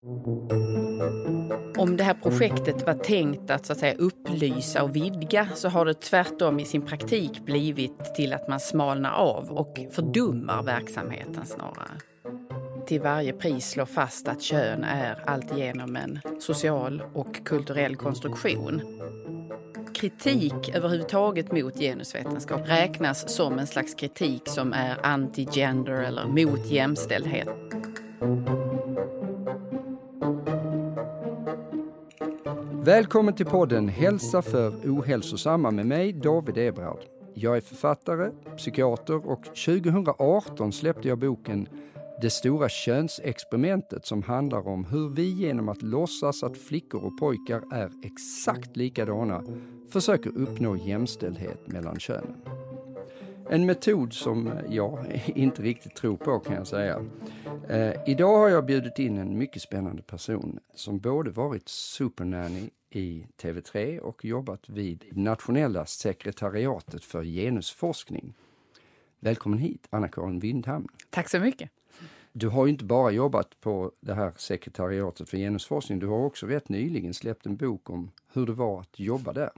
Om det här projektet var tänkt att så att säga upplysa och vidga, så har det tvärtom i sin praktik blivit till att man smalnar av och fördummar verksamheten snarare. Till varje pris slår fast att kön är alltigenom en social och kulturell konstruktion. Kritik överhuvudtaget mot genusvetenskap räknas som en slags kritik som är anti-gender eller mot jämställdhet. Välkommen till podden Hälsa för ohälsosamma med mig, David Ebrard. Jag är författare, psykiater och 2018 släppte jag boken Det stora könsexperimentet, som handlar om hur vi genom att låtsas att flickor och pojkar är exakt likadana försöker uppnå jämställdhet mellan könen. En metod som jag inte riktigt tror på, kan jag säga. Idag har jag bjudit in en mycket spännande person som både varit supernanny i TV3 och jobbat vid Nationella sekretariatet för genusforskning. Välkommen hit, Anna-Karin Windhamn. Tack så mycket. Du har ju inte bara jobbat på det här sekretariatet för genusforskning, du har också rätt nyligen släppt en bok om hur det var att jobba där.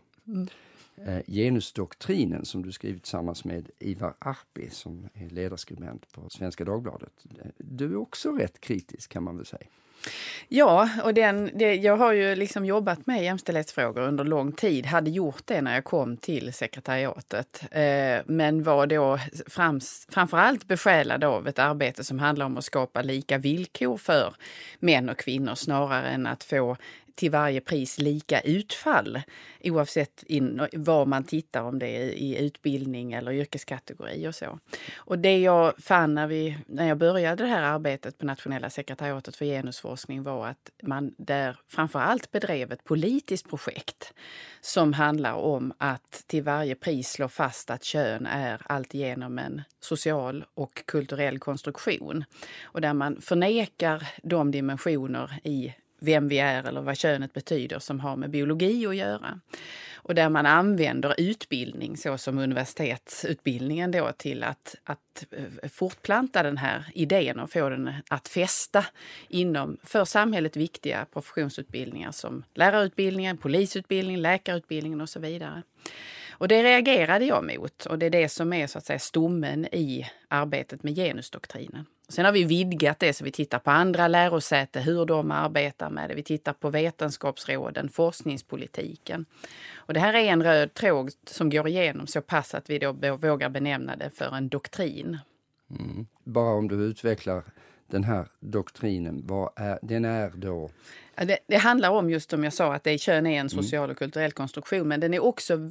Genusdoktrinen, som du skrivit tillsammans med Ivar Arpi som är ledarskribent på Svenska Dagbladet. Du är också rätt kritisk, kan man väl säga. Ja, och jag har ju liksom jobbat med jämställdhetsfrågor under lång tid. Hade gjort det när jag kom till sekretariatet. Men var då framförallt besjälad av ett arbete som handlar om att skapa lika villkor för män och kvinnor snarare än att få till varje pris lika utfall, oavsett var man tittar, om det är i utbildning eller yrkeskategori och så. Och det jag fann när jag började det här arbetet på Nationella sekretariatet för genusforskning var att man där framförallt bedrev ett politiskt projekt som handlar om att till varje pris slå fast att kön är alltigenom en social och kulturell konstruktion. Och där man förnekar de dimensioner i vem vi är eller vad könet betyder som har med biologi att göra. Och där man använder utbildning, så som universitetsutbildningen då, till att fortplanta den här idén och få den att fästa inom för samhället viktiga professionsutbildningar som lärarutbildningen, polisutbildningen, läkarutbildningen och så vidare. Och det reagerade jag mot, och det är det som är så att säga stommen i arbetet med genusdoktrinen. Sen har vi vidgat det, så vi tittar på andra lärosäten, hur de arbetar med det. Vi tittar på vetenskapsråden, forskningspolitiken. Och det här är en röd tråd som går igenom så pass att vi då vågar benämna det för en doktrin. Bara om du utvecklar den här doktrinen, den är då? Det handlar om, just som jag sa, att kön är en social och kulturell konstruktion, men den är också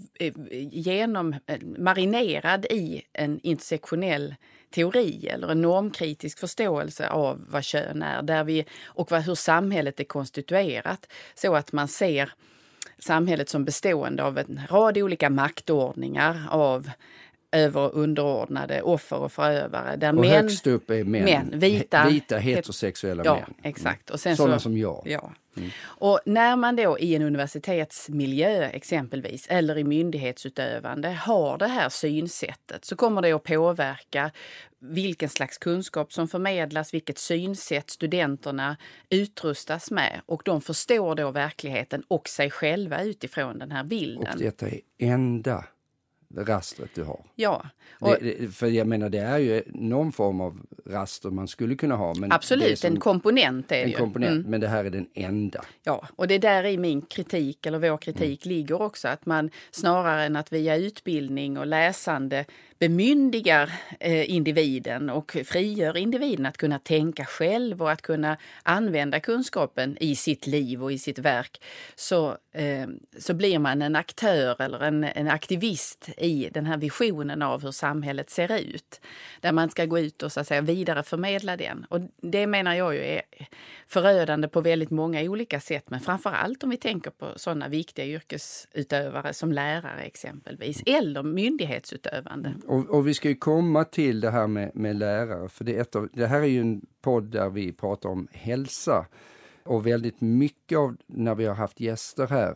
marinerad i en intersektionell teori eller en normkritisk förståelse av vad kön är, hur samhället är konstituerat, så att man ser samhället som bestående av en rad olika maktordningar av över- och underordnade, offer och förövare. Där och högst upp är män. Vita heterosexuella män. Ja, exakt. Och sen sådana som jag. Ja. Och när man då i en universitetsmiljö exempelvis, eller i myndighetsutövande, har det här synsättet, så kommer det att påverka vilken slags kunskap som förmedlas, vilket synsätt studenterna utrustas med. Och de förstår då verkligheten och sig själva utifrån den här bilden. Och detta är enda rastret du har. Ja. För jag menar, det är ju någon form av raster man skulle kunna ha. Men absolut, en komponent är det ju. En komponent, men det här är den enda. Ja, och det där i min kritik, eller vår kritik, ligger också att man snarare än att via utbildning och läsande bemyndigar individen och frigör individen att kunna tänka själv och att kunna använda kunskapen i sitt liv och i sitt verk, så blir man en aktör eller en aktivist i den här visionen av hur samhället ser ut. Där man ska gå ut och så att säga vidare förmedla den. Och det menar jag ju är förödande på väldigt många olika sätt, men framförallt om vi tänker på sådana viktiga yrkesutövare som lärare exempelvis, eller myndighetsutövande. Och vi ska ju komma till det här med lärare, för det här är ju en podd där vi pratar om hälsa, och väldigt mycket av när vi har haft gäster här,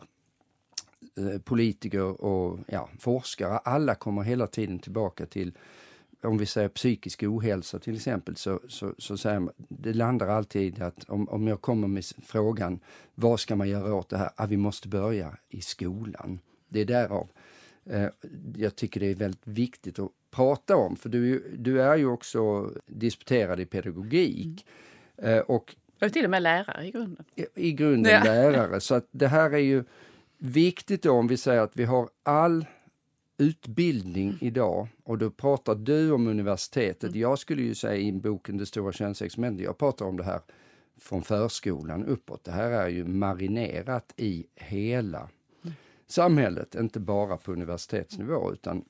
politiker och forskare, alla kommer hela tiden tillbaka till om vi säger psykisk ohälsa till exempel, så säger man, det landar alltid att om jag kommer med frågan, vad ska man göra åt det här? Vi måste börja i skolan. Det är därav jag tycker det är väldigt viktigt att prata om, för du är ju också disputerad i pedagogik och jag är till och med lärare i grunden. I grunden lärare, så att det här är ju viktigt då, om vi säger att vi har all utbildning idag, och då pratar du om universitetet. Jag skulle ju säga i boken Det stora könsexperimentet, jag pratar om det här från förskolan uppåt. Det här är ju marinerat i hela samhället, inte bara på universitetsnivå, utan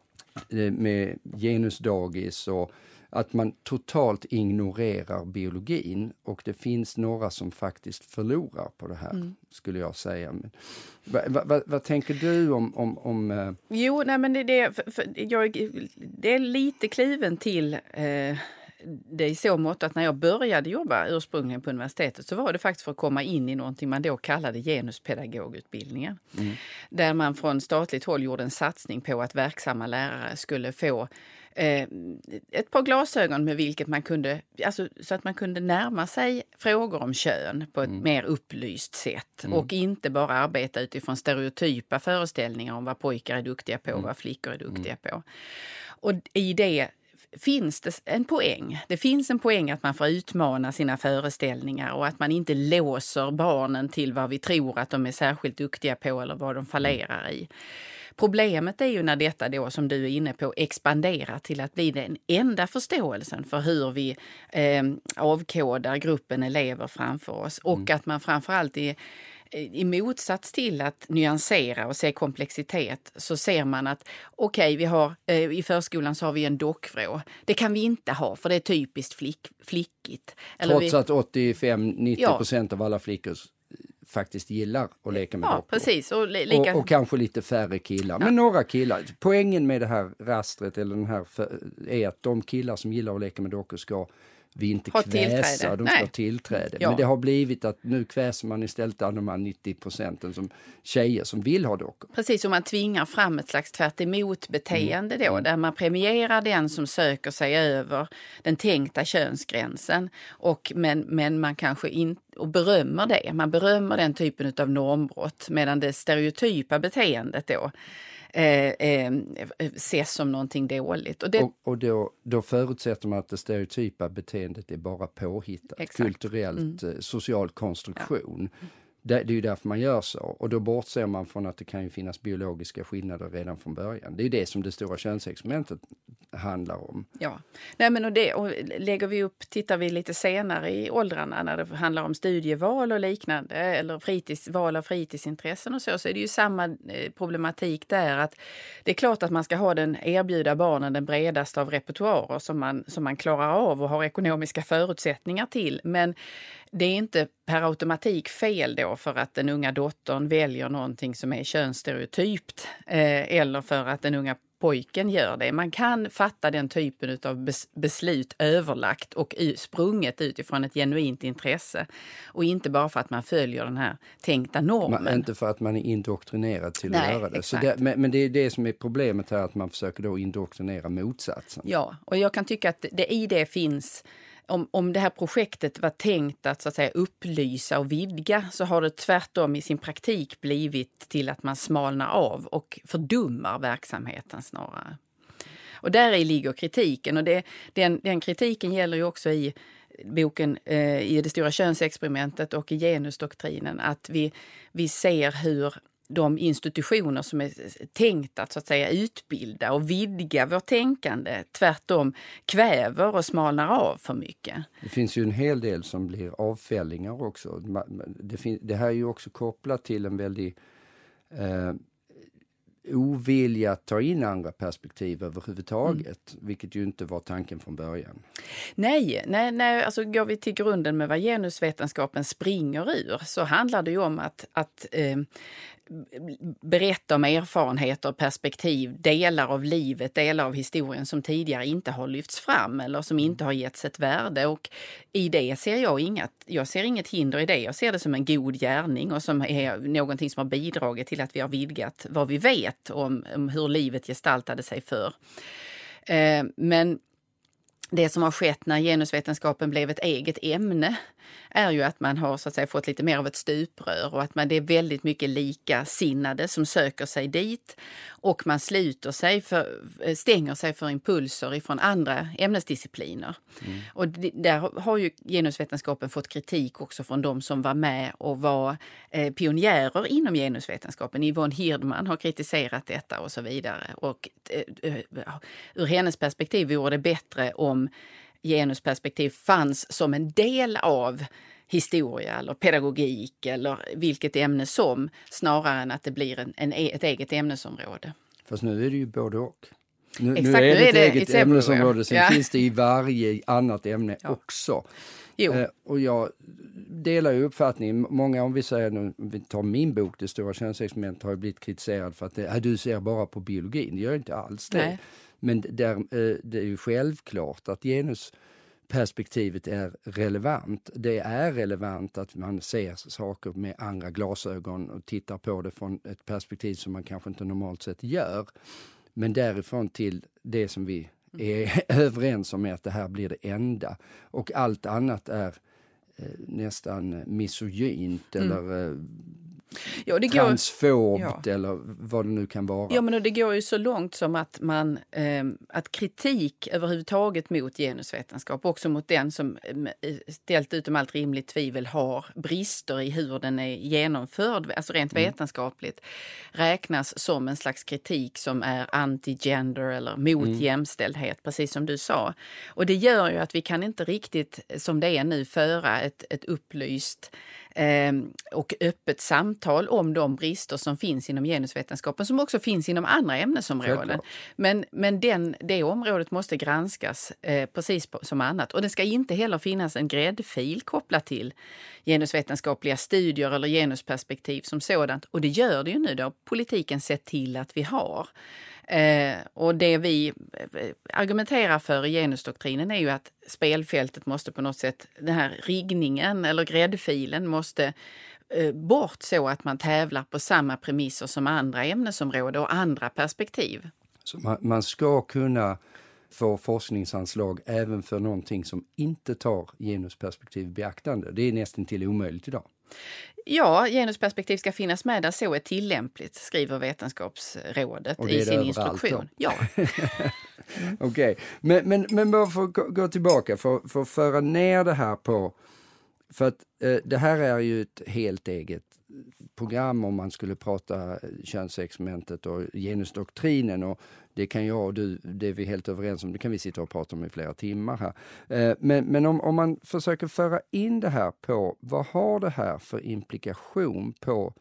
med genusdagis och att man totalt ignorerar biologin, och det finns några som faktiskt förlorar på det här, skulle jag säga. Men, vad tänker du om Jo, nej, men det är lite kliven till det är så mått att när jag började jobba ursprungligen på universitetet så var det faktiskt för att komma in i någonting man då kallade genuspedagogutbildningen. Där man från statligt håll gjorde en satsning på att verksamma lärare skulle få ett par glasögon med vilket man kunde, alltså, så att man kunde närma sig frågor om kön på ett mer upplyst sätt och inte bara arbeta utifrån stereotypa föreställningar om vad pojkar är duktiga på och vad flickor är duktiga på. Och i det finns det en poäng. Det finns en poäng att man får utmana sina föreställningar och att man inte låser barnen till vad vi tror att de är särskilt duktiga på eller vad de fallerar i. Problemet är ju när detta då, som du är inne på, expanderar till att bli den enda förståelsen för hur vi avkodar gruppen elever framför oss. Och att man framförallt i motsats till att nyansera och se komplexitet, så ser man att vi har i förskolan så har vi en dockvrå. Det kan vi inte ha, för det är typiskt flickigt. Trots att 85-90% av alla flickor faktiskt gillar att leka med dockor. Precis. Och kanske lite färre killar. Men några killar. Poängen med det här rastret eller den här är att de killar som gillar att leka med dockor ska vi inte kväsa, de ska ha tillträde. Ja. Men det har blivit att nu kväser man istället av de här 90% som tjejer som vill ha dockor. Precis, och man tvingar fram ett slags tvärt emot beteende då, där man premierar den som söker sig över den tänkta könsgränsen, men man kanske inte, och berömmer det. Man berömmer den typen av normbrott, medan det stereotypa beteendet då ses som någonting dåligt. Och då förutsätter man att det stereotypa beteendet är bara påhittat. Exakt. Kulturellt, social konstruktion. Ja. Det är ju därför man gör så. Och då bortser man från att det kan ju finnas biologiska skillnader redan från början. Det är ju det som det stora könsexperimentet handlar om. Ja, nej, men och tittar vi lite senare i åldrarna när det handlar om studieval och liknande, eller val av fritidsintressen och så är det ju samma problematik där, att det är klart att man ska erbjuda barnen den bredaste av repertoarer som man klarar av och har ekonomiska förutsättningar till, men det är inte per automatik fel då för att den unga dottern väljer någonting som är könsstereotypt eller för att den unga pojken gör det. Man kan fatta den typen av beslut överlagt och sprunget utifrån ett genuint intresse, och inte bara för att man följer den här tänkta normen. Inte för att man är indoktrinerad till att göra det. Så men det är det som är problemet här, att man försöker då indoktrinera motsatsen. Ja, och jag kan tycka att det finns... Om det här projektet var tänkt att så att säga upplysa och vidga, så har det tvärtom i sin praktik blivit till att man smalnar av och fördummar verksamheten snarare. Och där ligger kritiken, och den kritiken gäller ju också i boken i Det stora könsexperimentet och i genusdoktrinen, att vi ser hur de institutioner som är tänkt att så att säga utbilda och vidga vårt tänkande tvärtom kväver och smalnar av för mycket. Det finns ju en hel del som blir avfällingar också. Det här är ju också kopplat till en väldigt ovilja att ta in andra perspektiv överhuvudtaget, vilket ju inte var tanken från början. Nej, alltså går vi till grunden med vad genusvetenskapen springer ur, så handlar det ju om att berätta om erfarenheter och perspektiv, delar av livet, delar av historien som tidigare inte har lyfts fram eller som inte har getts ett värde, och i det ser jag ser inget hinder i det. Jag ser det som en god gärning och som är någonting som har bidragit till att vi har vidgat vad vi vet om hur livet gestaltade sig förr. Men det som har skett när genusvetenskapen blev ett eget ämne är ju att man har så att säga fått lite mer av ett stuprör och att det är väldigt mycket likasinnade som söker sig dit och man stänger sig för impulser ifrån andra ämnesdiscipliner. Och där har ju genusvetenskapen fått kritik också från de som var med och var pionjärer inom genusvetenskapen. Yvonne Hirdman har kritiserat detta och så vidare. Och ur hennes perspektiv vore det bättre om genusperspektiv fanns som en del av historia eller pedagogik eller vilket ämne som, snarare än att det blir ett eget ämnesområde. Fast nu är det ju både och. Nu Exakt, är det ett eget everywhere. ämnesområde, sen finns det i varje annat ämne också. Och jag delar ju uppfattningen, många, om vi säger, om vi tar min bok, Det stora könsexperimentet, har ju blivit kritiserad för att du ser bara på biologin. Det gör inte alls det. Nej. Men det är ju självklart att genusperspektivet är relevant. Det är relevant att man ser saker med andra glasögon och tittar på det från ett perspektiv som man kanske inte normalt sett gör. Men därifrån till det som vi är överens om är att det här blir det enda. Och allt annat är nästan misogynt eller transfobt eller vad det nu kan vara. Ja, men det går ju så långt som att att kritik överhuvudtaget mot genusvetenskap, också mot den som ställt utom allt rimligt tvivel har brister i hur den är genomförd, alltså rent vetenskapligt, räknas som en slags kritik som är anti-gender eller mot jämställdhet, precis som du sa. Och det gör ju att vi kan inte riktigt, som det är nu, föra ett upplyst och öppet samtal om de brister som finns inom genusvetenskapen, som också finns inom andra ämnesområden. Men det området måste granskas precis som annat. Och det ska inte heller finnas en gräddfil kopplat till genusvetenskapliga studier eller genusperspektiv som sådant. Och det gör det ju nu då. Politiken sett till att vi har. Och det vi argumenterar för i genusdoktrinen är ju att spelfältet måste på något sätt, den här riggningen eller gräddfilen måste bort så att man tävlar på samma premisser som andra ämnesområden och andra perspektiv. Så man ska kunna få forskningsanslag även för någonting som inte tar genusperspektiv beaktande. Det är nästan till omöjligt idag. Ja, genusperspektiv ska finnas med där så är tillämpligt, skriver Vetenskapsrådet i sin instruktion. Ja. Okej, men bara för att gå tillbaka, för att föra ner det här på, för att det här är ju ett helt eget program om man skulle prata könsexperimentet och genusdoktrinen, och det kan jag och du, det är vi helt överens om, det kan vi sitta och prata om i flera timmar här. Men om man försöker föra in det här på, vad har det här för implikation på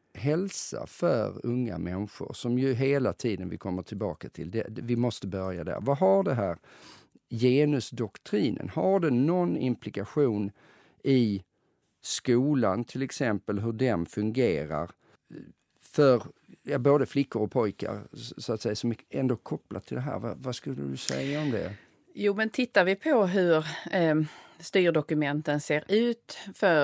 hälsa för unga människor, som ju hela tiden vi kommer tillbaka till, vi måste börja där. Vad har det här genusdoktrinen, har det någon implikation i skolan till exempel, hur den fungerar för både flickor och pojkar så att säga, som är ändå kopplat till det här? Vad skulle du säga om det? Jo, men tittar vi på hur styrdokumenten ser ut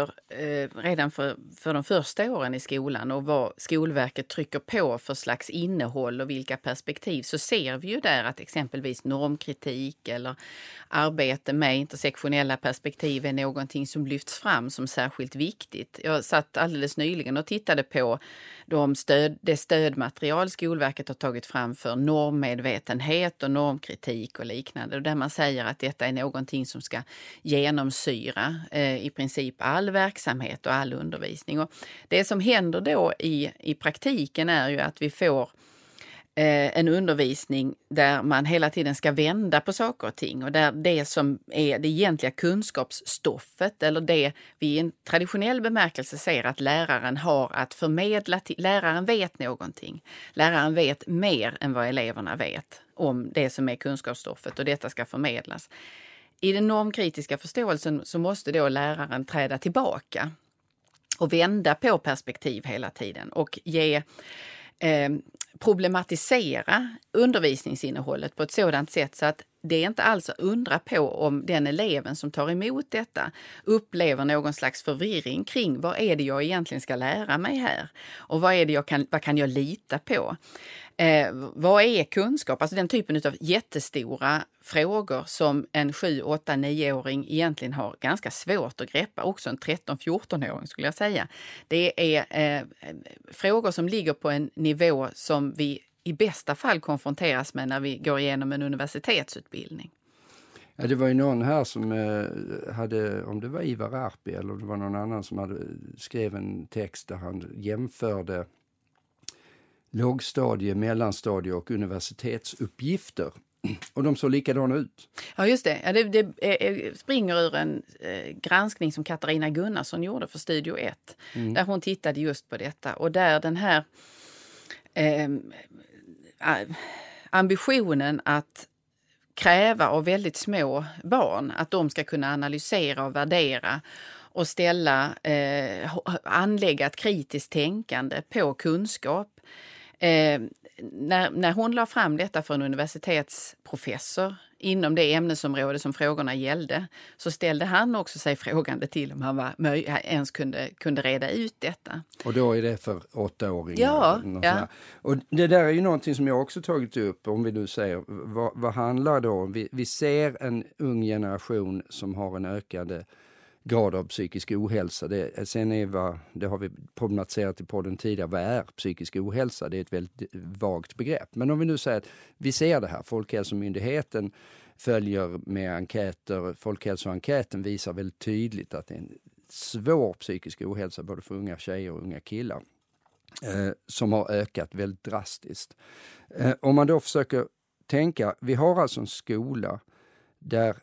redan för de första åren i skolan och vad Skolverket trycker på för slags innehåll och vilka perspektiv, så ser vi ju där att exempelvis normkritik eller arbete med intersektionella perspektiv är någonting som lyfts fram som särskilt viktigt. Jag satt alldeles nyligen och tittade på det stödmaterial Skolverket har tagit fram för normmedvetenhet och normkritik och liknande, där man säger att detta är någonting som ska genomsyra i princip all verksamhet och all undervisning. Och det som händer då i praktiken är ju att vi får en undervisning där man hela tiden ska vända på saker och ting, och där det som är det egentliga kunskapsstoffet, eller det vi i en traditionell bemärkelse ser att läraren har att förmedla till, läraren vet någonting. Läraren vet mer än vad eleverna vet om det som är kunskapsstoffet, och detta ska förmedlas. I den normkritiska förståelsen så måste då läraren träda tillbaka och vända på perspektiv hela tiden och problematisera undervisningsinnehållet på ett sådant sätt så att det är inte alls att undra på om den eleven som tar emot detta upplever någon slags förvirring kring vad är det jag egentligen ska lära mig här? Och vad kan jag lita på? Vad är kunskap? Alltså den typen av jättestora frågor som en 7, 8, 9-åring egentligen har ganska svårt att greppa. Också en 13-14-åring skulle jag säga. Det är frågor som ligger på en nivå som vi i bästa fall konfronteras med när vi går igenom en universitetsutbildning. Ja, det var ju någon här som hade, om det var Ivar Arpi eller det var någon annan som skrev en text där han jämförde lågstadie, mellanstadie och universitetsuppgifter. Och de såg likadana ut. Ja, just det. Ja, det springer ur en granskning som Katarina Gunnarsson gjorde för Studio 1. Där hon tittade just på detta. Och där den här ambitionen att kräva av väldigt små barn att de ska kunna analysera och värdera och anlägga ett kritiskt tänkande på kunskap. När hon la fram detta för en universitetsprofessor inom det ämnesområde som frågorna gällde, så ställde han också sig frågande till om han ens kunde reda ut detta. Och då är det för 8-åringar? Ja. Och det där är ju någonting som jag också tagit upp, om vi nu säger, vad handlar det om? Vi ser en ung generation som har en ökad grad av psykisk ohälsa. Det har vi problematiserat i podden tidigare. Vad är psykisk ohälsa? Det är ett väldigt vagt begrepp. Men om vi nu säger att vi ser det här. Folkhälsomyndigheten följer med enkäter. Folkhälsoenkäten visar väldigt tydligt att det är en svår psykisk ohälsa både för unga tjejer och unga killar som har ökat väldigt drastiskt. Om man då försöker tänka, vi har alltså en skola där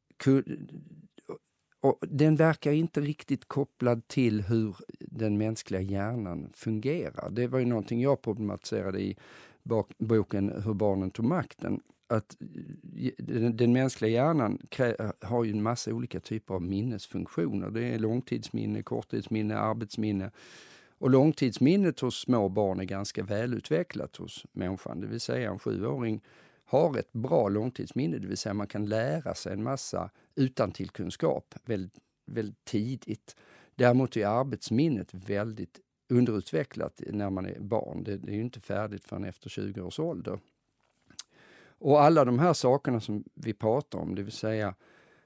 och den verkar inte riktigt kopplad till hur den mänskliga hjärnan fungerar. Det var ju någonting jag problematiserade i boken Hur barnen tog makten. Att den mänskliga hjärnan har ju en massa olika typer av minnesfunktioner. Det är långtidsminne, korttidsminne, arbetsminne. Och långtidsminnet hos små barn är ganska välutvecklat hos människan. Det vill säga en 7-åring har ett bra långtidsminne, det vill säga man kan lära sig en massa utantillkunskap väldigt, väldigt tidigt. Däremot är arbetsminnet väldigt underutvecklat när man är barn. Det är ju inte färdigt förrän efter 20 års ålder. Och alla de här sakerna som vi pratar om, det vill säga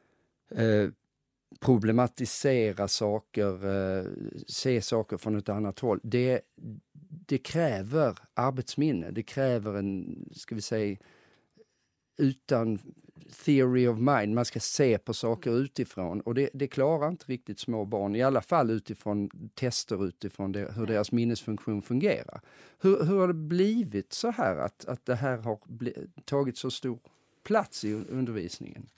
problematisera saker, se saker från ett annat håll, det kräver arbetsminne. Det kräver en, ska vi säga, utan theory of mind. Man ska se på saker utifrån. Och det klarar inte riktigt små barn. I alla fall utifrån tester utifrån hur deras minnesfunktion fungerar. Hur har det blivit så här att det här har tagit så stor plats i undervisningen?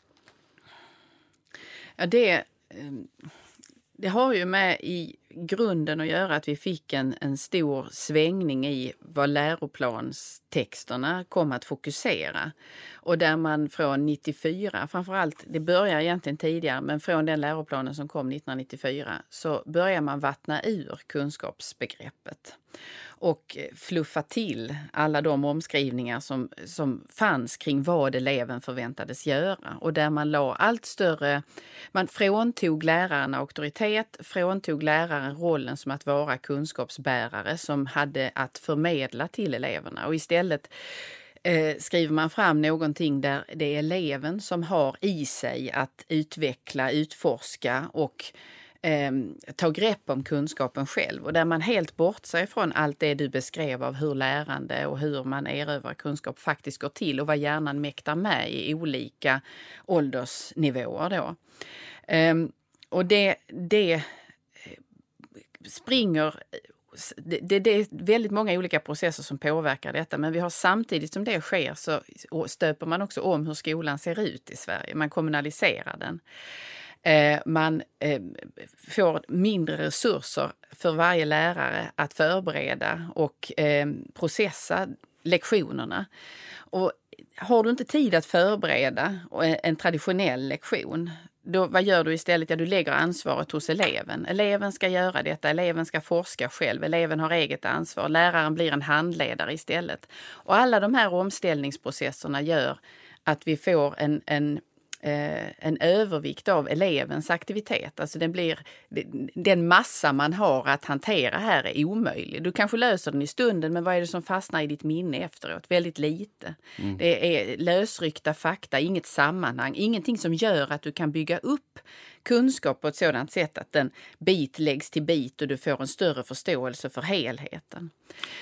Ja, det har ju med i grunden att göra att vi fick en stor svängning i vad läroplanstexterna kom att fokusera. Och där man från 94, framförallt, det börjar egentligen tidigare, men från den läroplanen som kom 1994 så börjar man vattna ur kunskapsbegreppet och fluffa till alla de omskrivningar som fanns kring vad eleven förväntades göra. Och där man la allt större, man fråntog läraren auktoritet, fråntog läraren rollen som att vara kunskapsbärare som hade att förmedla till eleverna. Och istället skriver man fram någonting där det är eleven som har i sig att utveckla, utforska och ta grepp om kunskapen själv, och där man helt bortser från allt det du beskrev av hur lärande och hur man erövrar kunskap faktiskt går till och vad hjärnan mäktar med i olika åldersnivåer då. Och det springer. Det är väldigt många olika processer som påverkar detta, men vi har samtidigt som det sker så stöper man också om hur skolan ser ut i Sverige. Man kommunaliserar den. Man får mindre resurser för varje lärare att förbereda och processa lektionerna. Och har du inte tid att förbereda en traditionell lektion, då, vad gör du istället? Ja, du lägger ansvaret hos eleven. Eleven ska göra detta, eleven ska forska själv, eleven har eget ansvar, läraren blir en handledare istället. Och alla de här omställningsprocesserna gör att vi får en övervikt av elevens aktivitet. Alltså den massa man har att hantera här är omöjlig. Du kanske löser den i stunden, men vad är det som fastnar i ditt minne efteråt? Väldigt lite. Det är lösryckta fakta, inget sammanhang, ingenting som gör att du kan bygga upp kunskap på ett sådant sätt att den bit läggs till bit och du får en större förståelse för helheten.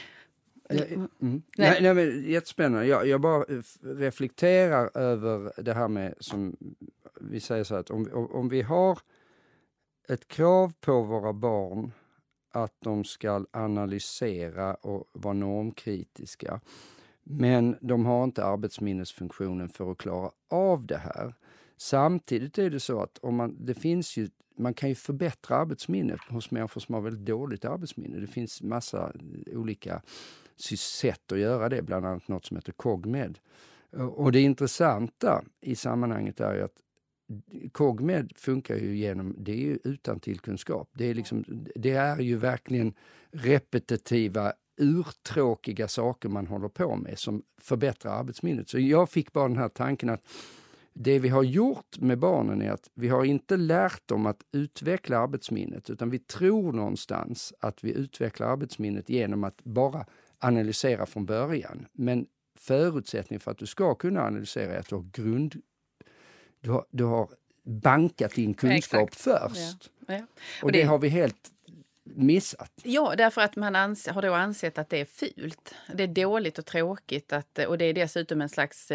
Nej, men jättespännande. Jag bara reflekterar över det här med, som vi säger så att om vi har ett krav på våra barn att de ska analysera och vara normkritiska, men de har inte arbetsminnesfunktionen för att klara av det här. Samtidigt är det så att man kan ju förbättra arbetsminnet hos människor som har väldigt dåligt arbetsminne. Det finns massa olika sätt att göra det, bland annat något som heter CogMed. Och det intressanta i sammanhanget är ju att CogMed funkar ju det är ju utan tillkunskap. Det är ju verkligen repetitiva, urtråkiga saker man håller på med som förbättrar arbetsminnet. Så jag fick bara den här tanken att det vi har gjort med barnen är att vi har inte lärt dem att utveckla arbetsminnet, utan vi tror någonstans att vi utvecklar arbetsminnet genom att bara analysera från början. Men förutsättningen för att du ska kunna analysera är att du har bankat din kunskap först. Ja. Och det har vi helt missat. Ja, därför att man har då ansett att det är fult. Det är dåligt och tråkigt. Och det är dessutom en slags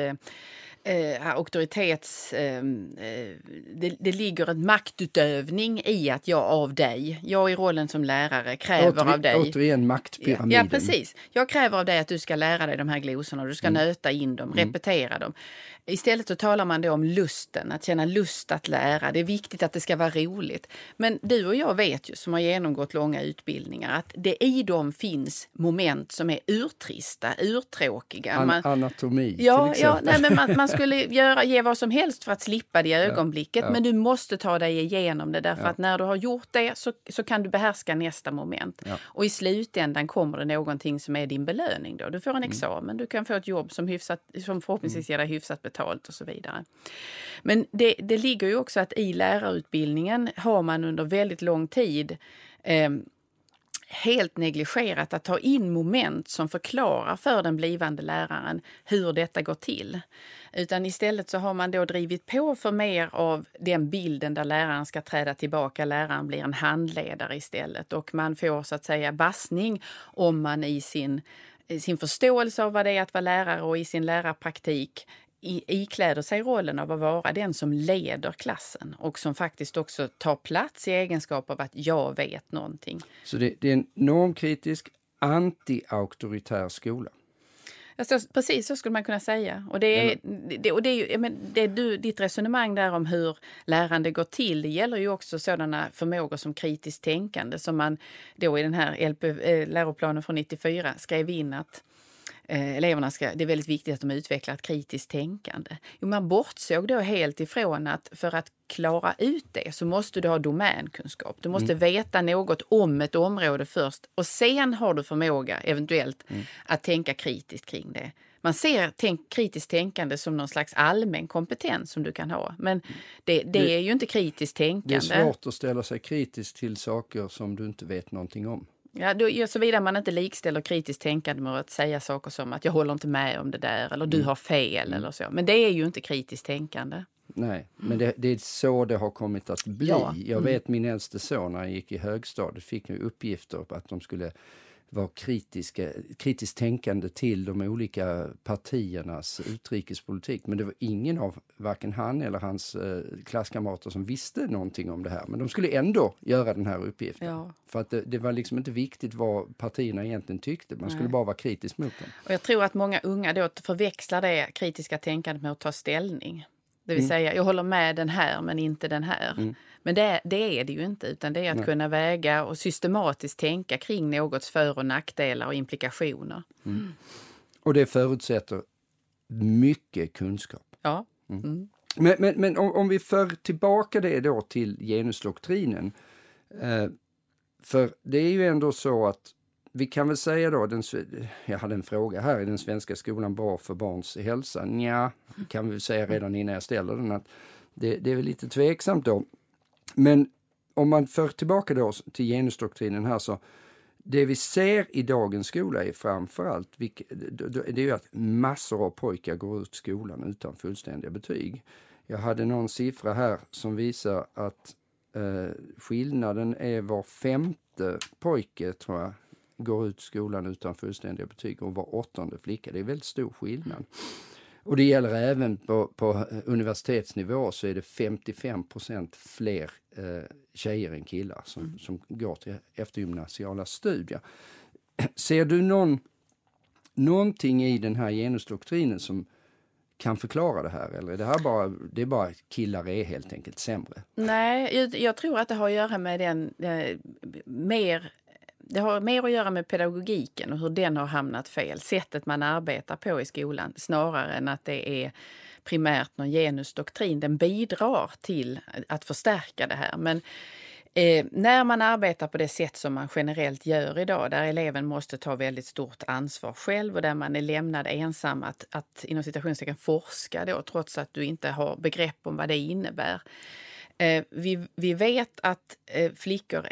det ligger en maktutövning i att jag i rollen som lärare kräver av dig. Återigen maktpyramiden. Ja, precis. Jag kräver av dig att du ska lära dig de här glosorna och du ska nöta in dem, repetera dem. Istället så talar man då om lusten, att känna lust att lära. Det är viktigt att det ska vara roligt. Men du och jag vet ju, som har genomgått långa utbildningar, att det i dem finns moment som är urtrista, urtråkiga. Anatomi till exempel. Man skulle ge vad som helst för att slippa det i ögonblicket, men du måste ta dig igenom det, därför att när du har gjort det så kan du behärska nästa moment. Ja. Och i slutändan kommer det någonting som är din belöning då. Du får en examen, du kan få ett jobb som förhoppningsvis ger dig hyfsat betalt och så vidare. Men det ligger ju också att i lärarutbildningen har man under väldigt lång tid helt negligerat att ta in moment som förklarar för den blivande läraren hur detta går till. Utan istället så har man då drivit på för mer av den bilden där läraren ska träda tillbaka. Läraren blir en handledare istället, och man får så att säga bassning om man i sin förståelse av vad det är att vara lärare och i sin lärarpraktik ikläder sig rollen av att vara den som leder klassen och som faktiskt också tar plats i egenskap av att jag vet någonting. Så det är en normkritisk, anti-auktoritär skola? Precis så skulle man kunna säga. Och ditt resonemang där om hur lärande går till, det gäller ju också sådana förmågor som kritiskt tänkande, som man då i den här läroplanen från 94 skrev in att eleverna det är väldigt viktigt att de utvecklar ett kritiskt tänkande. Jo, man bortsåg då helt ifrån att för att klara ut det så måste du ha domänkunskap. Du måste veta något om ett område först, och sen har du förmåga eventuellt att tänka kritiskt kring det. Man ser kritiskt tänkande som någon slags allmän kompetens som du kan ha. Men det är ju inte kritiskt tänkande. Det är svårt att ställa sig kritiskt till saker som du inte vet någonting om. Ja, såvida man inte likställer kritiskt tänkande med att säga saker som att jag håller inte med om det där, eller du har fel eller så. Men det är ju inte kritiskt tänkande. Nej, men det är så det har kommit att bli. Ja. Jag vet min äldste son när han gick i högstadiet fick ju uppgifter på att de skulle vara kritiskt tänkande till de olika partiernas utrikespolitik. Men det var ingen av varken han eller hans klasskamrater som visste någonting om det här. Men de skulle ändå göra den här uppgiften. Ja. För att det var liksom inte viktigt vad partierna egentligen tyckte. Man skulle bara vara kritisk mot dem. Och jag tror att många unga då förväxlar det kritiska tänkandet med att ta ställning. Det vill säga, jag håller med den här men inte den här. Men det är det ju inte, utan det är att kunna väga och systematiskt tänka kring någots för- och nackdelar och implikationer. Och det förutsätter mycket kunskap. Ja. Men om vi för tillbaka det då till genusdoktrinen. För det är ju ändå så att vi kan väl säga då, jag hade en fråga här, är den svenska skolan bra för barns hälsa? Nja, kan vi säga redan innan jag ställer den att det är väl lite tveksamt då. Men om man för tillbaka då till genusdoktrinen här, så det vi ser i dagens skola är framförallt, det är ju att massor av pojkar går ut skolan utan fullständiga betyg. Jag hade någon siffra här som visar att skillnaden är var 5:e pojke, tror jag, går ut skolan utan fullständiga betyg och var 8:e flicka. Det är väldigt stor skillnad. Och det gäller även på universitetsnivå, så är det 55% fler tjejer än killar som går till eftergymnasiala studier. Ser du någonting i den här genusdoktrinen som kan förklara det här? Eller är det bara killar är helt enkelt sämre? Nej, jag tror att det har att göra med det har mer att göra med pedagogiken och hur den har hamnat fel. Sättet man arbetar på i skolan, snarare än att det är primärt någon genusdoktrin. Den bidrar till att förstärka det här. Men när man arbetar på det sätt som man generellt gör idag, där eleven måste ta väldigt stort ansvar själv och där man är lämnad ensam att inom citationstecken forska då, trots att du inte har begrepp om vad det innebär. Vi vet att flickor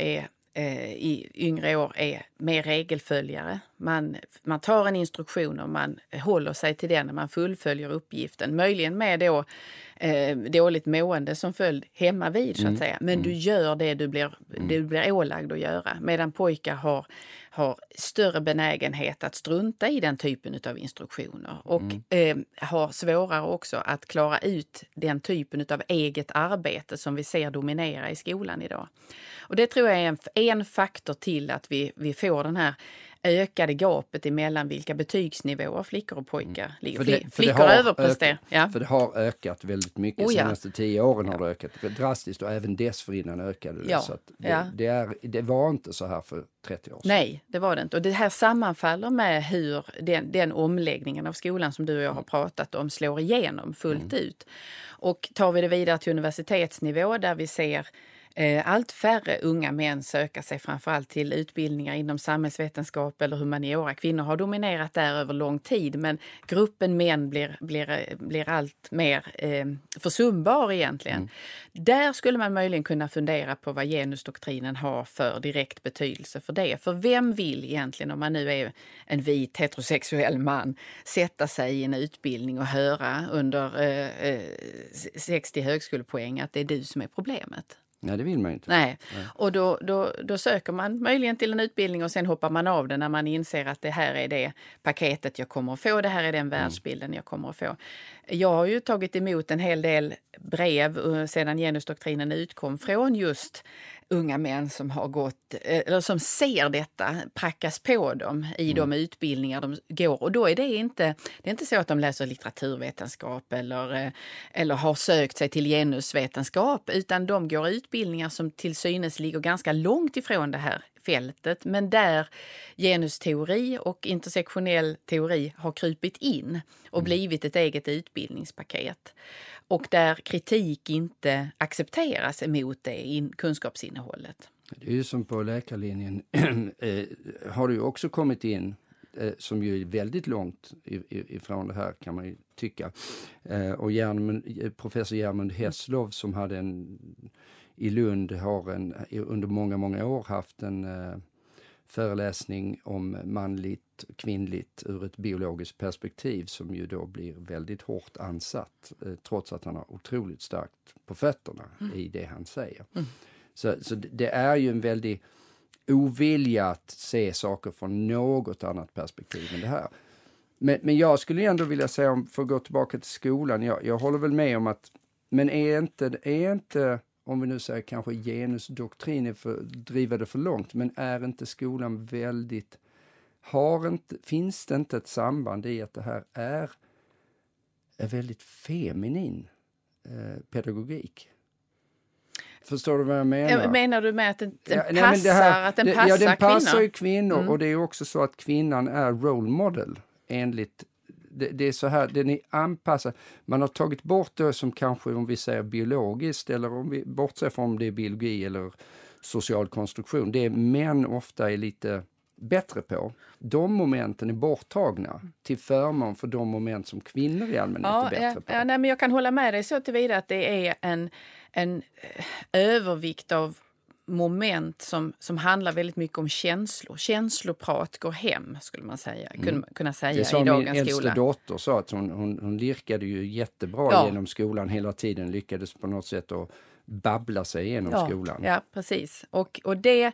i yngre år är mer regelföljare. Man tar en instruktion och man håller sig till den när man fullföljer uppgiften. Möjligen med då dåligt mående som följd hemma vid, så att säga. Men du gör det du blir ålagd att göra. Medan pojkar har större benägenhet att strunta i den typen av instruktioner. Och har svårare också att klara ut den typen av eget arbete som vi ser dominera i skolan idag. Och det tror jag är en faktor till att vi får den här ökade gapet emellan vilka betygsnivåer flickor och pojkar ligger. Flickor överpresterar. Ja. För det har ökat väldigt mycket. De senaste 10 åren har det ökat drastiskt och även dessförinnan ökade det. Ja. Så att det var inte så här för 30 år sedan. Nej, det var det inte. Och det här sammanfaller med hur den omläggningen av skolan som du och jag har pratat om slår igenom fullt ut. Och tar vi det vidare till universitetsnivå där vi ser allt färre unga män söker sig framförallt till utbildningar inom samhällsvetenskap eller humaniora. Kvinnor har dominerat där över lång tid, men gruppen män blir allt mer försumbar egentligen. Där skulle man möjligen kunna fundera på vad genusdoktrinen har för direkt betydelse för det. För vem vill egentligen, om man nu är en vit heterosexuell man, sätta sig i en utbildning och höra under 60 högskolepoäng att det är du som är problemet? Nej, det vill man inte. Nej. Och då söker man möjligen till en utbildning och sen hoppar man av det när man inser att det här är det paketet jag kommer att få, det här är den världsbilden jag kommer att få. Jag har ju tagit emot en hel del brev sedan genusdoktrinen utkom från just unga män som har gått, eller som ser detta prackas på dem i de utbildningar de går. Och då är det är inte så att de läser litteraturvetenskap eller har sökt sig till genusvetenskap, utan de går utbildningar som till synes ligger ganska långt ifrån det här fältet, men där genusteori och intersektionell teori har krypit in och blivit ett eget utbildningspaket. Och där kritik inte accepteras emot det kunskapsinnehållet. Det är ju som på läkarlinjen har du också kommit in, som ju är väldigt långt ifrån det här kan man ju tycka. Och professor Germund Hesslov som hade i Lund har under många år haft en föreläsning om manligt och kvinnligt ur ett biologiskt perspektiv som ju då blir väldigt hårt ansatt trots att han har otroligt starkt på fötterna i det han säger. Så det är ju en väldigt ovilja att se saker från något annat perspektiv än det här. Men jag skulle ändå vilja säga, för att gå tillbaka till skolan, jag håller väl med om att, men är inte om vi nu säger kanske genusdoktrin driver det för långt, men är inte skolan väldigt, finns det inte ett samband i att det här är väldigt feminin pedagogik? Förstår du vad jag menar? Menar du med att den passar kvinnor? Ja, den passar ju kvinnor och det är också så att kvinnan är role model enligt. Det är så här, den är anpassad. Man har tagit bort det som kanske, om vi säger biologiskt, eller om vi bortser från om det är biologi eller social konstruktion. Det är män ofta är lite bättre på. De momenten är borttagna till förmån för de moment som kvinnor i allmänhet är bättre på. Ja, nej, men jag kan hålla med dig så tillvida att det är en övervikt av moment som handlar väldigt mycket om känslor. Känsloprat går hem, skulle man säga. Kunna säga i dagens skola. Det sa min äldste dotter sa, att hon lirkade ju jättebra genom skolan hela tiden. Lyckades på något sätt att babbla sig igenom skolan. Ja, precis. Och det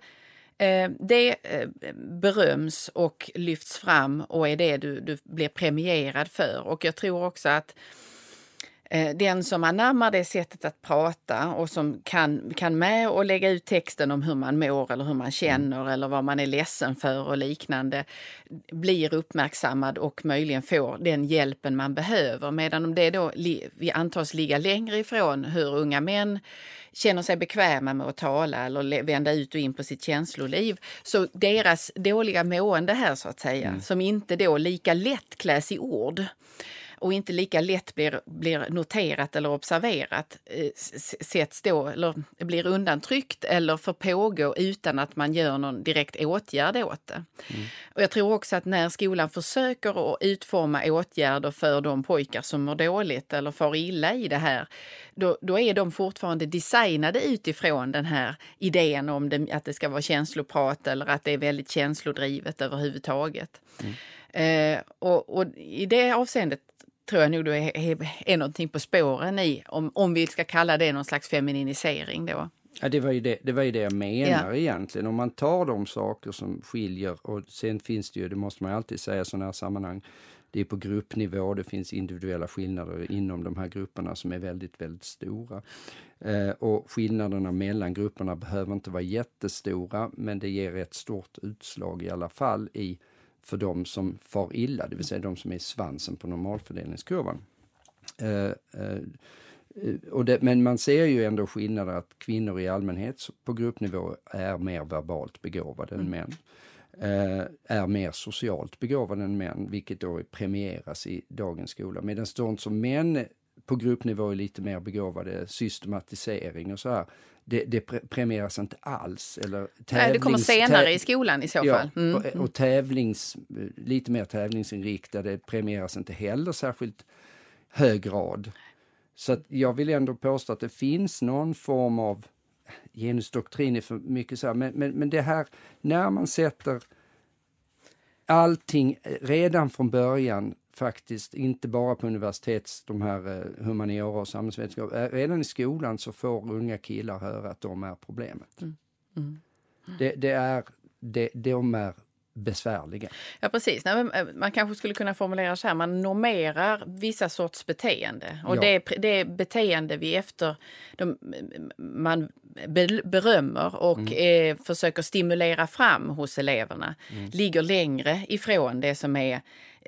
beröms och lyfts fram och är det du blir premierad för. Och jag tror också att den som anammar det sättet att prata och som kan med och lägga ut texten om hur man mår eller hur man känner eller vad man är ledsen för och liknande, blir uppmärksammad och möjligen får den hjälpen man behöver. Medan om det då vi antas ligga längre ifrån hur unga män känner sig bekväma med att tala eller vända ut och in på sitt känsloliv, så deras dåliga mående här så att säga, som inte då lika lätt kläs i ord och inte lika lätt blir noterat eller observerat, sätts då, eller blir undantryckt eller får pågå utan att man gör någon direkt åtgärd åt det. Och jag tror också att när skolan försöker att utforma åtgärder för de pojkar som mår dåligt eller får illa i det här, då är de fortfarande designade utifrån den här idén om att det ska vara känsloprat eller att det är väldigt känslodrivet överhuvudtaget. Och i det avseendet tror jag nog det är någonting på spåren i, om vi ska kalla det någon slags femininisering då. Ja, det var ju det jag menar egentligen. Om man tar de saker som skiljer, och sen finns det ju, det måste man alltid säga i sådana här sammanhang, det är på gruppnivå, det finns individuella skillnader inom de här grupperna som är väldigt, väldigt stora. Och skillnaderna mellan grupperna behöver inte vara jättestora, men det ger ett stort utslag i alla fall för de som far illa, det vill säga de som är i svansen på normalfördelningskurvan. Men man ser ju ändå skillnader att kvinnor i allmänhet på gruppnivå är mer verbalt begåvade än män. Är mer socialt begåvade än män, vilket då premieras i dagens skola. Medan de som män på gruppnivå är lite mer begåvade, systematisering och så här, det premieras inte alls. Eller det kommer senare i skolan i så fall. Och lite mer tävlingsinriktade premieras inte heller särskilt hög grad. Så att jag vill ändå påstå att det finns någon form av genusdoktrin är för mycket så här, men det här, när man sätter allting redan från början, faktiskt inte bara på universitets, de här humaniora och samhällsvetenskap, redan i skolan så får unga killar höra att de är problemet. De är besvärliga. Ja, precis. Man kanske skulle kunna formulera så här, man normerar vissa sorts beteende. Och det beteende vi man berömmer och försöker stimulera fram hos eleverna ligger längre ifrån det som är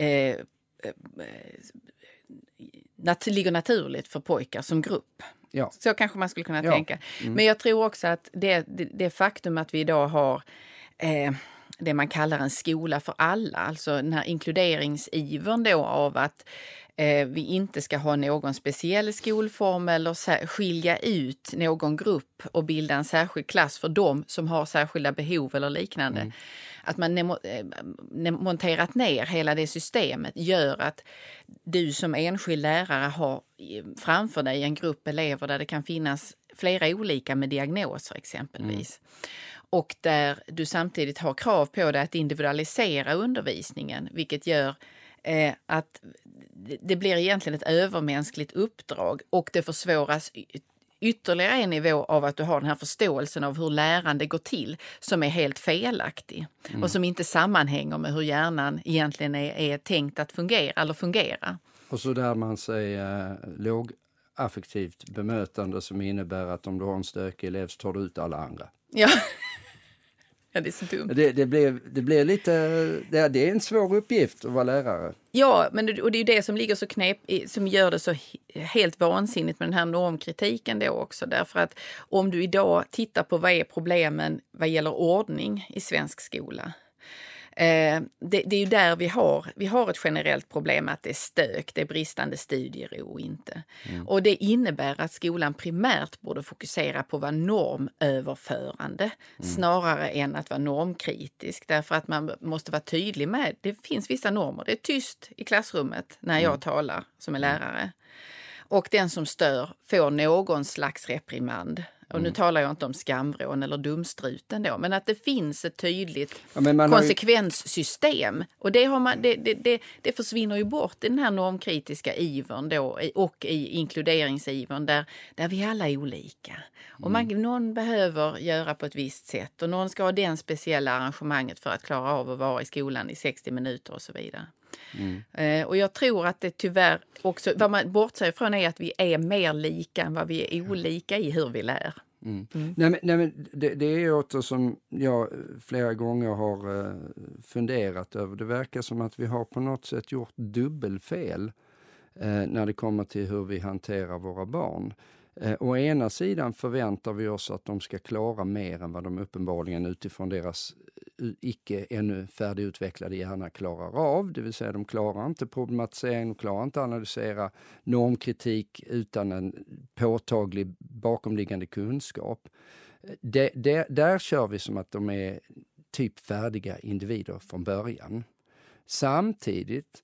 ligger naturligt för pojkar som grupp. Ja. Så kanske man skulle kunna tänka. Men jag tror också att det faktum att vi idag har det man kallar en skola för alla, alltså den här inkluderingsivern då av att vi inte ska ha någon speciell skolform eller skilja ut någon grupp och bilda en särskild klass för dem som har särskilda behov eller liknande. Att man monterat ner hela det systemet gör att du som enskild lärare har framför dig en grupp elever där det kan finnas flera olika med diagnoser exempelvis. Och där du samtidigt har krav på dig att individualisera undervisningen, vilket gör att det blir egentligen ett övermänskligt uppdrag och det försvåras ytterligare en nivå av att du har den här förståelsen av hur lärande går till som är helt felaktig och som inte sammanhänger med hur hjärnan egentligen är tänkt att fungera. Och så där man säger lågaffektivt bemötande som innebär att om du har en stökig elev så tar du ut alla andra. Ja. Ja, det är så dumt. Det blir lite, det är en svår uppgift att vara lärare. Ja, och det är ju det som ligger så som gör det så helt vansinnigt med den här normkritiken då också. Därför att om du idag tittar på vad är problemen vad gäller ordning i svensk skola, Det är ju där vi har ett generellt problem att det är stök, det är bristande studiero inte. Och det innebär att skolan primärt borde fokusera på att vara normöverförande snarare än att vara normkritisk. Därför att man måste vara tydlig med, det finns vissa normer, det är tyst i klassrummet när jag talar som är lärare. Och den som stör får någon slags reprimand. Och nu talar jag inte om skamvrån eller dumstruten då, men att det finns ett tydligt konsekvenssystem. Och det försvinner ju bort i den här normkritiska ivern då, och i inkluderingsivern där vi alla är olika. Och någon behöver göra på ett visst sätt och någon ska ha den speciella arrangemanget för att klara av att vara i skolan i 60 minuter och så vidare. Och jag tror att det tyvärr också, vad man bortser ifrån är att vi är mer lika än vad vi är olika i hur vi lär. Nej, men det är åter som jag flera gånger har funderat över. Det verkar som att vi har på något sätt gjort dubbelfel när det kommer till hur vi hanterar våra barn. Å ena sidan förväntar vi oss att de ska klara mer än vad de uppenbarligen utifrån deras icke ännu färdigutvecklade hjärna klarar av. Det vill säga de klarar inte problematisering, de klarar inte analysera normkritik utan en påtaglig bakomliggande kunskap. Där kör vi som att de är typ färdiga individer från början. Samtidigt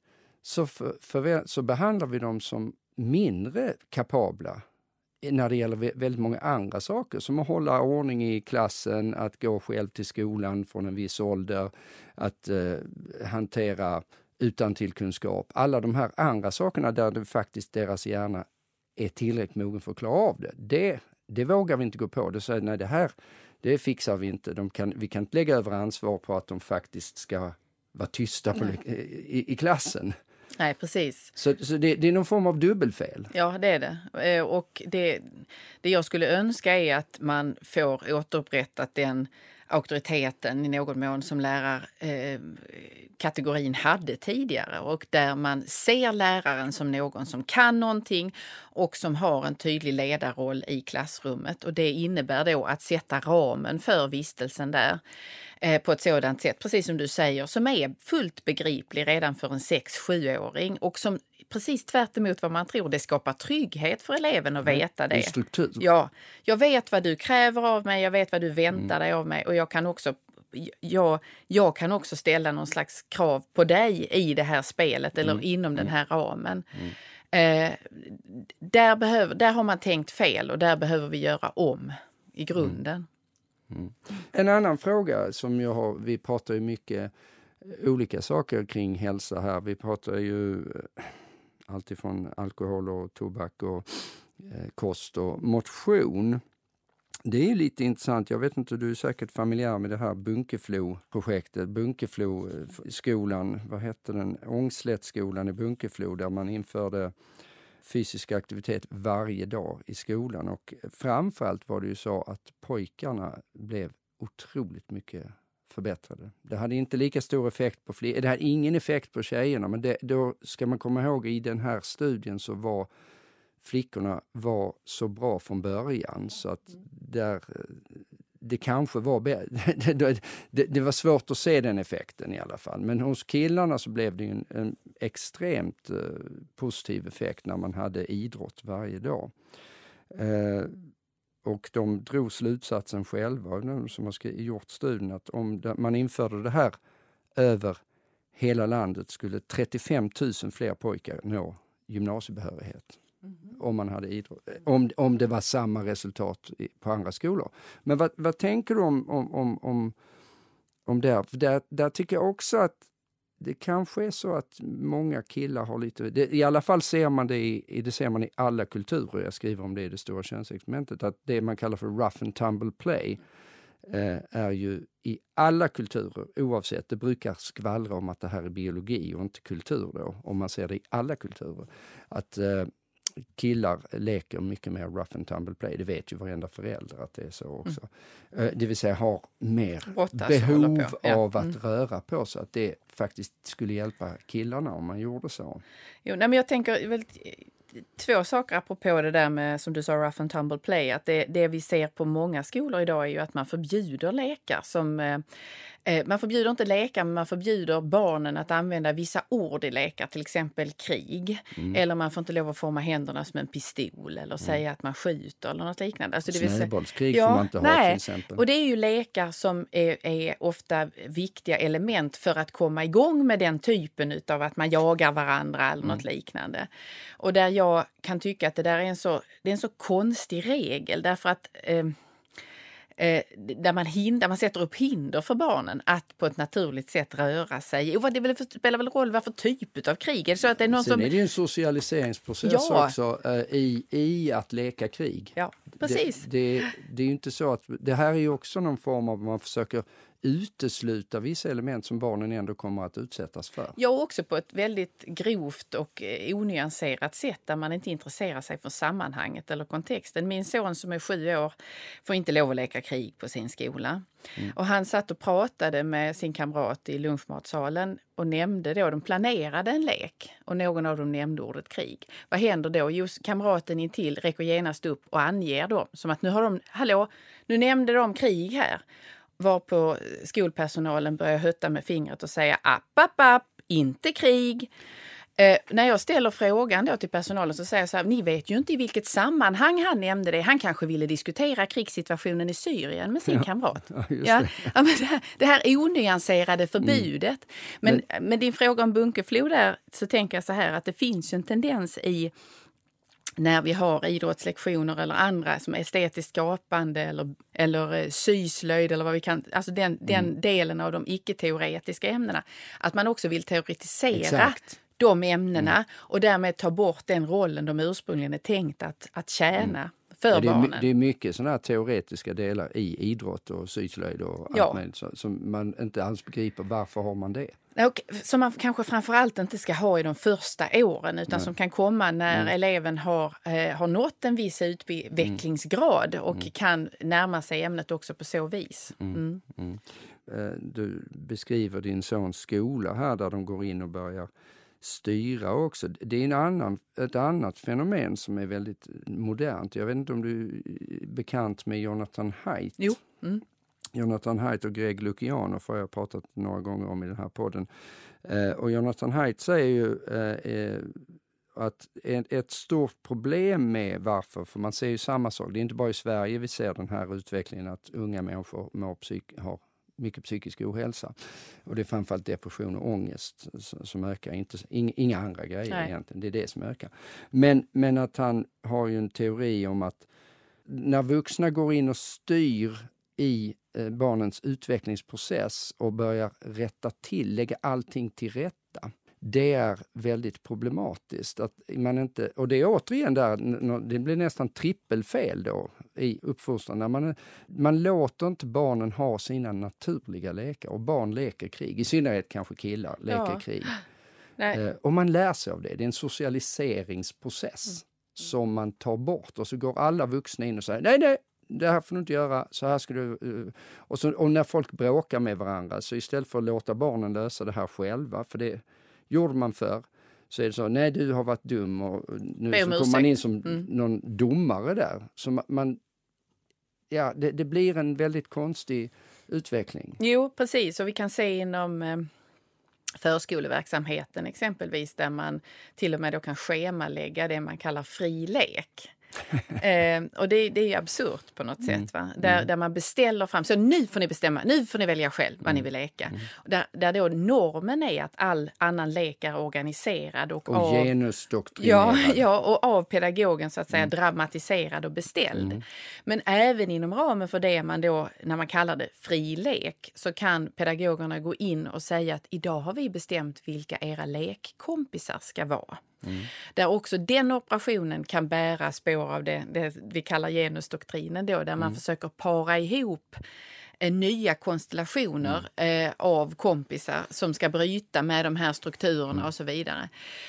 så behandlar vi dem som mindre kapabla när det gäller väldigt många andra saker, som att hålla ordning i klassen, att gå själv till skolan från en viss ålder, att hantera utantillkunskap. Alla de här andra sakerna där det faktiskt deras hjärna är tillräckligt mogen för att klara av det. Det vågar vi inte gå på. Det säger nej, det fixar vi inte. Vi kan inte lägga över ansvar på att de faktiskt ska vara tysta i klassen. Nej, precis. Så det är någon form av dubbelfel. Ja, det är det. Och det jag skulle önska är att man får återupprättat den auktoriteten i någon mån som lärarkategorin hade tidigare, och där man ser läraren som någon som kan någonting och som har en tydlig ledarroll i klassrummet. Och det innebär då att sätta ramen för vistelsen där på ett sådant sätt, precis som du säger, som är fullt begriplig redan för en 6-7-åring och som precis tvärt emot vad man tror, det skapar trygghet för eleven att veta det. Struktur. Ja, jag vet vad du kräver av mig, jag vet vad du väntar dig av mig, och jag kan också ställa någon slags krav på dig i det här spelet eller inom den här ramen. Där har man tänkt fel och där behöver vi göra om i grunden. En annan fråga som vi pratar ju mycket olika saker kring hälsa här. Vi pratar ju alltifrån alkohol och tobak och kost och motion. Det är lite intressant. Jag vet inte, du är säkert familjär med det här Bunkeflo-projektet. Bunkeflo-skolan, vad hette den? Ångslättskolan i Bunkeflo, där man införde fysisk aktivitet varje dag i skolan. Och framförallt var det ju så att pojkarna blev otroligt mycket förbättrade. Det hade inte lika stor effekt på fler. Det hade ingen effekt på tjejerna, men då ska man komma ihåg, i den här studien så var flickorna så bra från början så att det kanske var det var svårt att se den effekten i alla fall. Men hos killarna så blev det en extremt positiv effekt när man hade idrott varje dag. Och de drog slutsatsen själva, de som har gjort studien, att om man införde det här över hela landet skulle 35 000 fler pojkar nå gymnasiebehörighet. Om man hade idrott, om det var samma resultat på andra skolor. Men vad tänker du om det? Där tycker jag också att det kanske är så att många killar har lite, i alla fall ser man det ser man i alla kulturer. Jag skriver om det i det stora könsexperimentet, att det man kallar för rough and tumble play är ju i alla kulturer, oavsett, det brukar skvallra om att det här är biologi och inte kultur då, om man ser det i alla kulturer, att killar leker mycket mer rough and tumble play. Det vet ju varenda förälder att det är så också. Det vill säga har mer behov av att röra på sig. Att det faktiskt skulle hjälpa killarna om man gjorde så. Jo, nej, men jag tänker 2 saker apropå det där med, som du sa, rough and tumble play. Att det vi ser på många skolor idag är ju att man förbjuder lekar som... Man förbjuder inte lekar, men man förbjuder barnen att använda vissa ord i lekar, till exempel krig. Eller man får inte lov att forma händerna som en pistol eller säga att man skjuter eller något liknande. Alltså snöbollskrig får man inte ha till exempel. Och det är ju lekar som är ofta viktiga element för att komma igång med den typen av att man jagar varandra eller något liknande. Och där jag kan tycka att det är en så konstig regel, därför att där man sätter upp hinder för barnen att på ett naturligt sätt röra sig. Och det spelar väl roll vad för typ av krig. Är det så att det är någon Sen är det ju en socialiseringsprocess också i att leka krig. Ja, precis. Det är ju inte så att... Det här är ju också någon form av... Man försöker utesluta vissa element som barnen ändå kommer att utsättas för. Ja, också på ett väldigt grovt och onyanserat sätt där man inte intresserar sig för sammanhanget eller kontexten. Min son som är 7 år får inte lov att leka krig på sin skola. Och han satt och pratade med sin kamrat i lunchmatsalen och nämnde då, de planerade en lek och någon av dem nämnde ordet krig. Vad händer då? Just kamraten intill räcker genast upp och anger dem som att nu nämnde de krig här. Var på skolpersonalen börjar hötta med fingret och säga app, inte krig. När jag ställer frågan då till personalen så säger jag så här: ni vet ju inte i vilket sammanhang han nämnde det. Han kanske ville diskutera krigssituationen i Syrien med sin kamrat. Men det här onyanserade förbudet. Men din fråga om Bunkeflo där, så tänker jag så här att det finns en tendens i när vi har idrottslektioner eller andra som är estetiskt skapande eller syslöjd eller vad vi kan, alltså den delen av de icke-teoretiska ämnena, att man också vill teoretisera de ämnena och därmed ta bort den rollen de ursprungligen är tänkt att tjäna för barnen. Det är mycket sådana här teoretiska delar i idrott och syslöjd och allt möjligt som man inte alls begriper varför har man det. Och som man kanske framförallt inte ska ha i de första åren utan som kan komma när eleven har nått en viss utvecklingsgrad och kan närma sig ämnet också på så vis. Du beskriver din sons skola här där de går in och börjar styra också. Det är ett annat fenomen som är väldigt modernt. Jag vet inte om du är bekant med Jonathan Haidt. Jo. Jonathan Haidt och Greg Luciano har jag pratat några gånger om i den här podden. Och Jonathan Haidt säger ju att ett stort problem med varför, för man ser ju samma sak, det är inte bara i Sverige vi ser den här utvecklingen att unga människor har mycket psykisk ohälsa. Och det är framförallt depression och ångest som ökar, inga andra grejer egentligen, det är det som ökar. Men att han har ju en teori om att när vuxna går in och styr i barnens utvecklingsprocess och börjar lägga allting till rätta. Det är väldigt problematiskt. Att man inte, och det är återigen där, det blir nästan trippelfel då i uppfostran. När man låter inte barnen ha sina naturliga lekar och barn leker krig. I synnerhet kanske killar leker krig. Och man lär sig av det. Det är en socialiseringsprocess som man tar bort. Och så går alla vuxna in och säger nej, det här får du inte göra, så här ska du... Och när folk bråkar med varandra, så istället för att låta barnen lösa det här själva, för det gjorde man förr, så är det så, nej du har varit dum och nu så kommer man in som någon domare där. Så det blir en väldigt konstig utveckling. Jo, precis. Och vi kan se inom förskoleverksamheten exempelvis, där man till och med då kan schemalägga det man kallar fri lek. Och det är ju absurt på något sätt, va? Där man beställer fram, så nu får ni bestämma, nu får ni välja själv vad ni vill leka. Där då normen är att all annan lek är organiserad och genusdoktrinerad. Och av pedagogen så att säga dramatiserad och beställd. Men även inom ramen för det man då, när man kallar det fri lek, så kan pedagogerna gå in och säga att idag har vi bestämt vilka era lekkompisar ska vara. Där också den operationen kan bära spår av det vi kallar genusdoktrinen då, där man försöker para ihop nya konstellationer av kompisar som ska bryta med de här strukturerna och så vidare.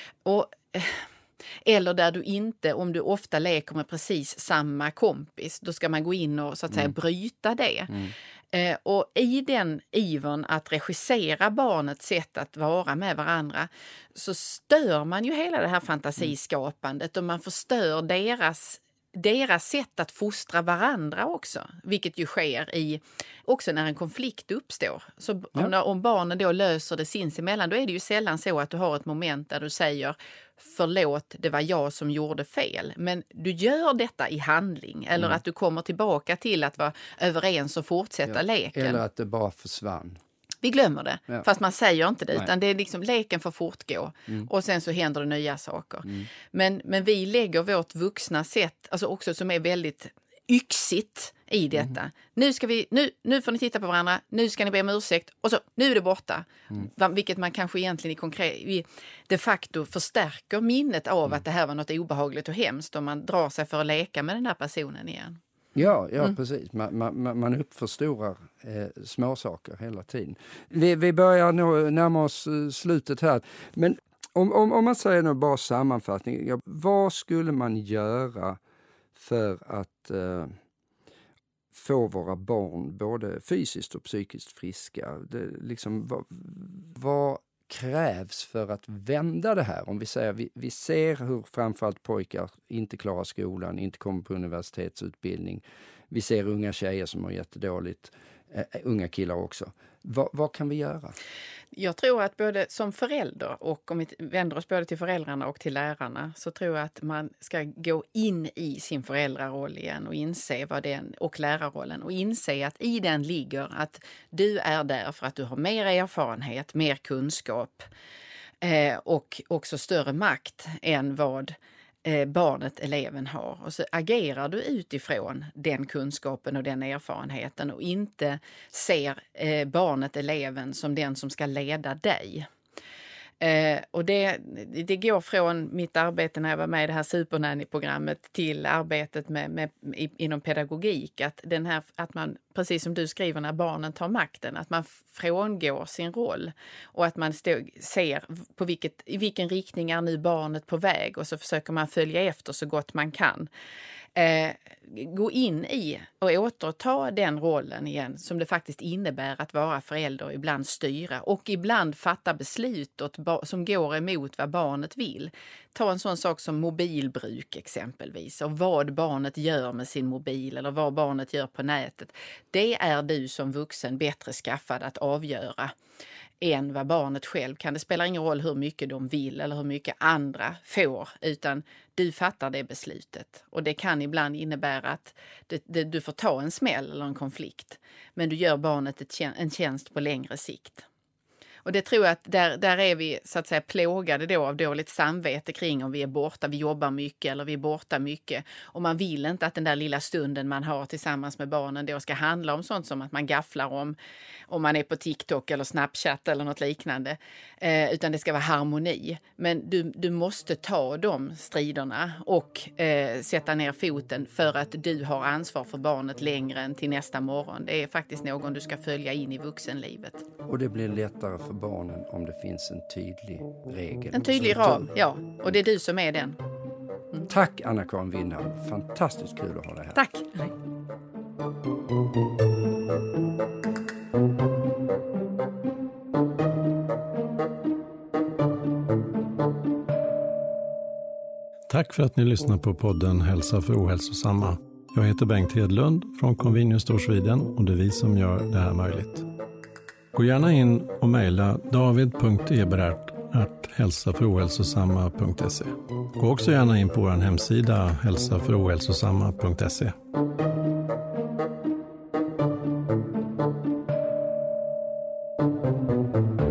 Eller där du inte, om du ofta leker med precis samma kompis, då ska man gå in och så att säga bryta det. Och i den ivern att regissera barnets sätt att vara med varandra så stör man ju hela det här fantasiskapandet och man förstör deras sätt att fostra varandra också, vilket ju sker också när en konflikt uppstår. Så om barnen då löser det sinsemellan, då är det ju sällan så att du har ett moment där du säger förlåt, det var jag som gjorde fel. Men du gör detta i handling eller att du kommer tillbaka till att vara överens och fortsätta leken. Eller att det bara försvann. Vi glömmer det, fast man säger inte det, utan det är liksom leken får fortgå och sen så händer det nya saker. Men vi lägger vårt vuxna sätt, alltså också som är väldigt yxigt i detta. Nu får ni titta på varandra, nu ska ni be om ursäkt och så, nu är det borta. Vilket man kanske egentligen de facto förstärker minnet av att det här var något obehagligt och hemskt om man drar sig för att leka med den här personen igen. Ja, precis. Man uppförstorar små saker hela tiden. Vi börjar närma oss slutet här. Men om man säger nu bara sammanfattning, vad skulle man göra för att få våra barn både fysiskt och psykiskt friska? Vad krävs för att vända det här? Om vi säger vi ser hur framförallt pojkar inte klarar skolan, inte kommer på universitetsutbildning. Vi ser unga tjejer som har jättedåligt, unga killar också. Vad kan vi göra? Jag tror att både som förälder och om vi vänder oss både till föräldrarna och till lärarna så tror jag att man ska gå in i sin föräldraroll igen och inse och lärarrollen och inse att i den ligger att du är där för att du har mer erfarenhet, mer kunskap och också större makt än vad barnet, eleven har. Och så agerar du utifrån den kunskapen och den erfarenheten och inte ser barnet, eleven som den som ska leda dig. Och det går från mitt arbete när jag var med i det här Supernanny-programmet till arbetet inom pedagogik. Att man, precis som du skriver, när barnen tar makten, att man frångår sin roll och att man ser i vilken riktning är nu barnet på väg och så försöker man följa efter så gott man kan. Gå in i och återta den rollen igen som det faktiskt innebär att vara förälder, ibland styra och ibland fatta beslut som går emot vad barnet vill. Ta en sån sak som mobilbruk exempelvis och vad barnet gör med sin mobil eller vad barnet gör på nätet. Det är du som vuxen bättre skaffad att avgöra än vad barnet själv kan. Det spelar ingen roll hur mycket de vill eller hur mycket andra får, utan du fattar det beslutet. Och det kan ibland innebära att du får ta en smäll eller en konflikt, men du gör barnet en tjänst på längre sikt. Och det tror jag att där är vi så att säga plågade då av dåligt samvete kring om vi är borta, vi jobbar mycket eller vi är borta mycket. Och man vill inte att den där lilla stunden man har tillsammans med barnen då ska handla om sånt som att man gafflar om man är på TikTok eller Snapchat eller något liknande. Utan det ska vara harmoni. Men du måste ta de striderna och sätta ner foten för att du har ansvar för barnet längre än till nästa morgon. Det är faktiskt någon du ska följa in i vuxenlivet. Och det blir lättare för barnen om det finns en tydlig regel. En tydlig ram, ja. Och det är du som är den. Tack Anna-Karin Windham. Fantastiskt kul att ha dig här. Tack. Tack för att ni lyssnar på podden Hälsa för ohälsosamma. Jag heter Bengt Hedlund från Convenience Store Sweden och det är vi som gör det här möjligt. Gå gärna in och mejla david.eberhardt@hälsaförohälsosamma.se. Gå också gärna in på vår hemsida hälsaförohälsosamma.se.